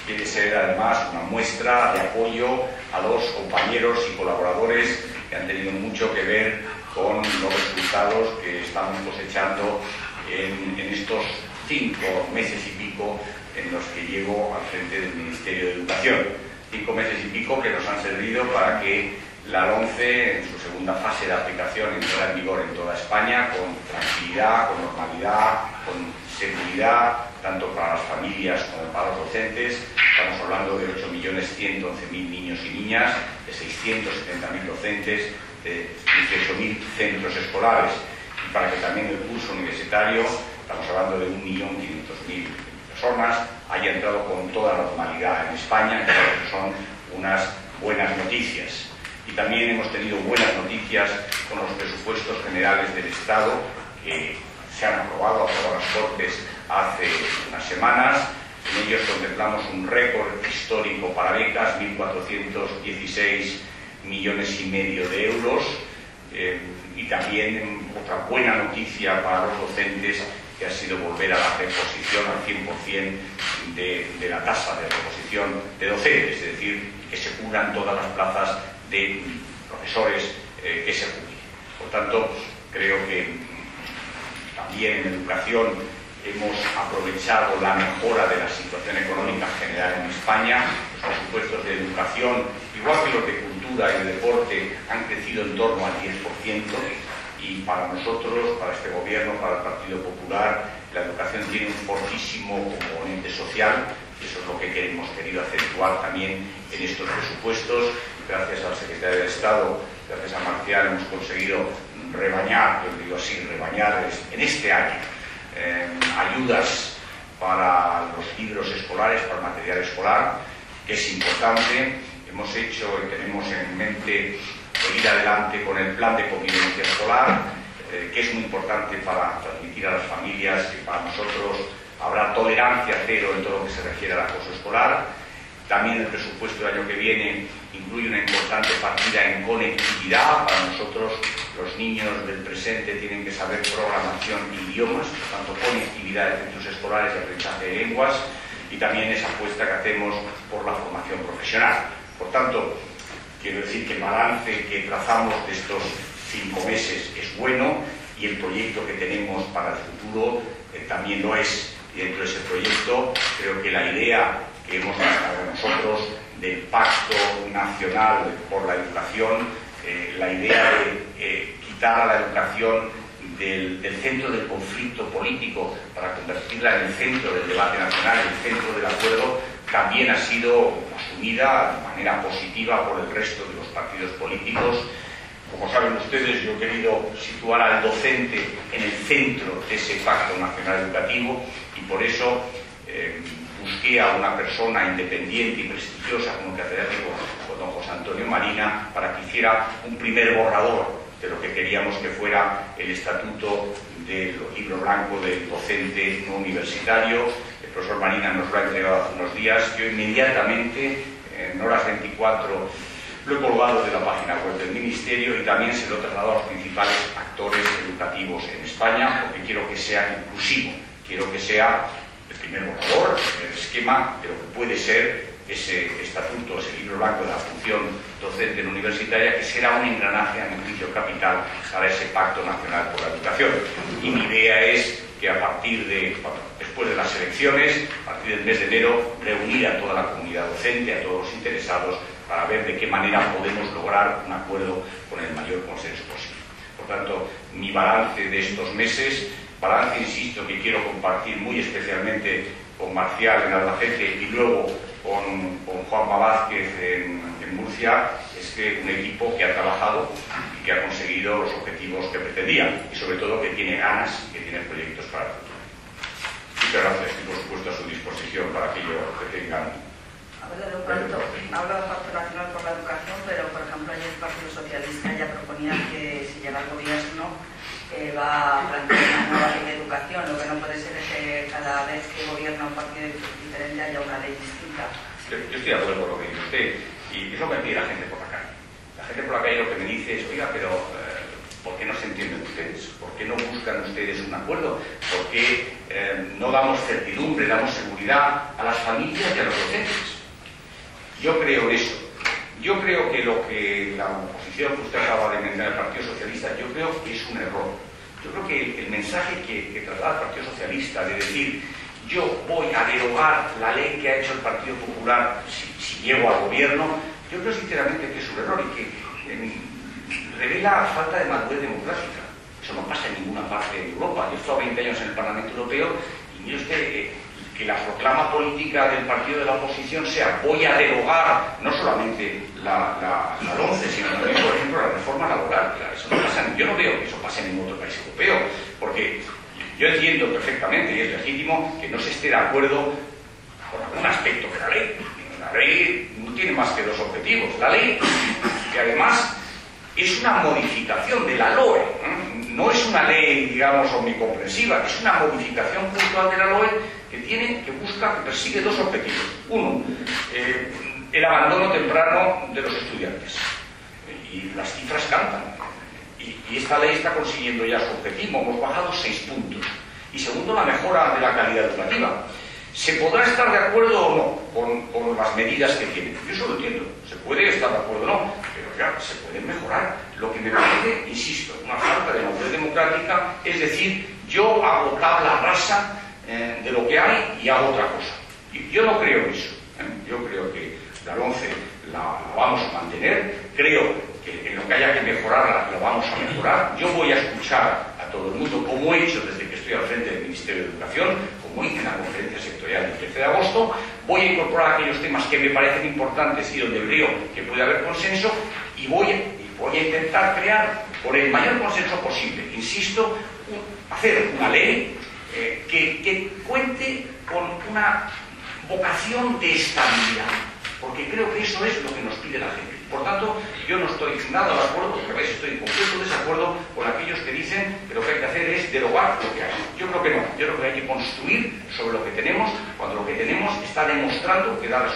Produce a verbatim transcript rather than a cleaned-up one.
quiere ser además una muestra de apoyo a los compañeros y colaboradores que han tenido mucho que ver con los resultados que estamos cosechando en, en estos cinco meses y pico en los que llevo al frente del Ministerio de Educación. Cinco meses y pico que nos han servido para que la LOMCE, en su segunda fase de aplicación, entrara en vigor en toda España con tranquilidad, con normalidad, con seguridad, tanto para las familias como para los docentes. Estamos hablando de ocho millones ciento once mil niños y niñas, de seiscientos setenta mil docentes, de dieciocho mil centros escolares. Y para que también el curso universitario, estamos hablando de un millón quinientas mil personas, haya entrado con toda normalidad en España, que son unas buenas noticias. Y también hemos tenido buenas noticias con los presupuestos generales del Estado, que se han aprobado a todas las Cortes hace unas semanas. En ellos contemplamos un récord histórico para becas, mil cuatrocientos dieciséis millones y medio de euros. Eh, y también otra buena noticia para los docentes, que ha sido volver a la reposición al cien por cien de, de la tasa de reposición de docentes, es decir, que se cubran todas las plazas de profesores eh, que se jubilen. Por tanto, creo que también en educación hemos aprovechado la mejora de la situación económica general en España. Los presupuestos de educación, igual que los de cultura y de deporte, han crecido en torno al diez por ciento. Y para nosotros, para este gobierno, para el Partido Popular, la educación tiene un fortísimo componente social, y eso es lo que hemos querido acentuar también en estos presupuestos. Gracias al secretario de Estado, gracias a Marcial, hemos conseguido rebañar, yo digo así, rebañar en este año, eh, ayudas para los libros escolares, para el material escolar, que es importante. Hemos hecho y tenemos en mente seguir adelante con el plan de convivencia escolar, eh, que es muy importante para transmitir a las familias que para nosotros habrá tolerancia cero en todo lo que se refiere al acoso escolar. También el presupuesto del año que viene incluye una importante partida en conectividad. Para nosotros, los niños del presente tienen que saber programación y idiomas, por tanto, conectividad de centros escolares y aprendizaje de lenguas, y también esa apuesta que hacemos por la formación profesional. Por tanto, quiero decir que el balance que trazamos de estos cinco meses es bueno, y el proyecto que tenemos para el futuro eh, también lo es. Y dentro de ese proyecto, creo que la idea que hemos lanzado nosotros del Pacto Nacional por la Educación, eh, la idea de eh, quitar a la educación del, del centro del conflicto político para convertirla en el centro del debate nacional, en el centro del acuerdo, también ha sido asumida de manera positiva por el resto de los partidos políticos. Como saben ustedes, yo he querido situar al docente en el centro de ese Pacto Nacional Educativo, y por eso eh, busqué a una persona independiente y prestigiosa como catedrático, con don José Antonio Marina, para que hiciera un primer borrador de lo que queríamos que fuera el estatuto del libro blanco del docente no universitario. El profesor Marina nos lo ha entregado hace unos días. Yo inmediatamente, en horas veinticuatro, lo he colgado de la página web del Ministerio, y también se lo he trasladado a los principales actores educativos en España, porque quiero que sea inclusivo, quiero que sea el primer borrador, el primer esquema de lo que puede ser ese estatuto, ese libro blanco de la función docente no universitaria, que será un engranaje, a mi juicio, capital para ese Pacto Nacional por la Educación. Y mi idea es que a partir de, bueno, después de las elecciones, a partir del mes de enero, reunir a toda la comunidad docente, a todos los interesados, para ver de qué manera podemos lograr un acuerdo con el mayor consenso posible. Por tanto, mi balance de estos meses, balance, insisto, que quiero compartir muy especialmente con Marcial en Albacete y luego con, con Juanma Vázquez en, en Murcia, es que un equipo que ha trabajado y que ha conseguido los objetivos que pretendía, y sobre todo que tiene ganas, que tiene proyectos para el futuro. Muchas gracias, y por supuesto a su disposición para aquello que tengan. Habla de un pacto, habla de un pacto nacional por la educación, pero por ejemplo ayer el Partido Socialista ya proponía que si llega al gobierno eh, va a plantear una nueva ley de educación. Lo que no puede ser es que cada vez que gobierna un partido diferente haya una ley distinta. Yo, yo estoy de acuerdo con lo que dice usted, y es lo que me pide la gente por la calle. La gente por la calle lo que me dice es, oiga, pero eh, ¿por qué no se entienden ustedes? ¿Por qué no buscan ustedes un acuerdo? ¿Por qué eh, no damos certidumbre, damos seguridad a las familias y a los docentes? Yo creo en eso. Yo creo que lo que la oposición que usted acaba de mencionar del Partido Socialista, yo creo que es un error. Yo creo que el, el mensaje que, que traslada el Partido Socialista de decir yo voy a derogar la ley que ha hecho el Partido Popular si, si llego al gobierno, yo creo sinceramente que es un error y que eh, revela falta de madurez democrática. Eso no pasa en ninguna parte de Europa. Yo he estado veinte años en el Parlamento Europeo y mire usted eh, que la proclama política del partido de la oposición sea voy a derogar no solamente la, la, la LOMCE, sino también, por ejemplo, la reforma laboral. Eso no pasa, yo no veo que eso pase en ningún otro país europeo, porque yo entiendo perfectamente, y es legítimo, que no se esté de acuerdo con algún aspecto de la ley. La ley no tiene más que dos objetivos. La ley, que además es una modificación de la L O E, ¿eh? No es una ley, digamos, omnicomprensiva, es una modificación puntual de la L O E que tiene, que busca, que persigue dos objetivos. Uno, eh, el abandono temprano de los estudiantes. Y las cifras cantan. Y, y esta ley está consiguiendo ya su objetivo. Hemos bajado seis puntos. Y segundo, la mejora de la calidad educativa. ¿Se podrá estar de acuerdo o no con, con las medidas que tiene? Yo eso lo entiendo. Se puede estar de acuerdo o no, pero ya se pueden mejorar. Lo que me parece, insisto, una falta de madurez democrática, es decir, yo hago tabla rasa eh, de lo que hay y hago otra cosa. Y yo no creo en eso. ¿eh? Yo creo que la LOMCE la, la vamos a mantener. Creo que en lo que haya que mejorarla, lo vamos a mejorar. Yo voy a escuchar a todo el mundo, como he hecho desde que estoy al frente del Ministerio de Educación, como hice en la conferencia sectorial del trece de agosto, voy a incorporar aquellos temas que me parecen importantes y donde creo que puede haber consenso, y voy, y voy a intentar crear, por el mayor consenso posible, insisto, un, hacer una ley eh, que, que cuente con una vocación de estabilidad, porque creo que eso es lo que nos pide la gente. Por tanto, yo no estoy nada de acuerdo, porque veis, estoy en completo desacuerdo con aquellos que dicen que lo que hay que hacer es derogar lo que hay. Yo creo que no, yo creo que hay que construir sobre lo que tenemos, cuando lo que tenemos está demostrando que da resultados.